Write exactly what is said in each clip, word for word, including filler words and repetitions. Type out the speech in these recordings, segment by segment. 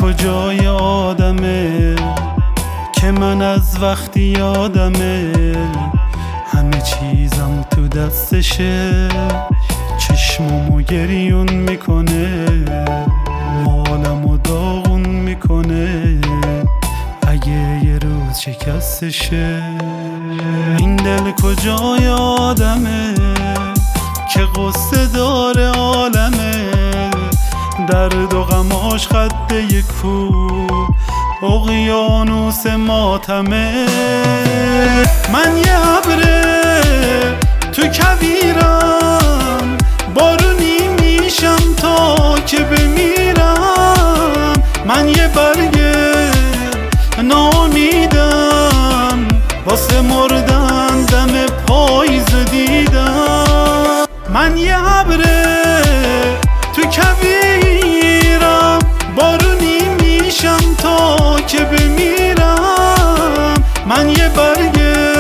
کجای آدمه که من از وقتی یادمه همه چیزم تو دستشه، چشممو گریون میکنه، حالمو داغون میکنه اگه یه روز شکستشه. این دل کجای آدمه که قصه داره عالمه، درد و غماش خده یک کو اقیانوس ماتمه. من یه ابره تو کویرم، بارونی میشم تا که بمیرم. من یه برگه نامیدم واسه مردن دم پاییز دیدم. من یه ابره تو کویرم، بارونی میشم تا که بمیرم. من یه برگه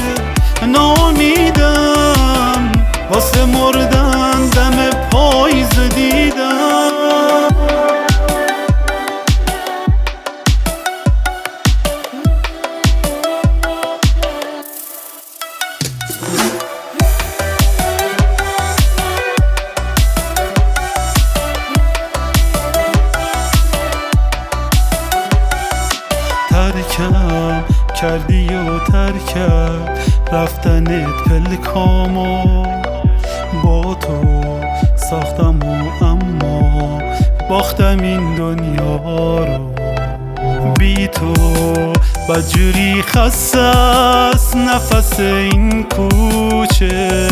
نامیدم واسه مردن دم پاییز دیدم. ترکم کردی و ترکم رفتنت پلکامو، با تو ساختم و اما باختم این دنیا رو. بی تو بدجوری خسته است نفس این کوچه،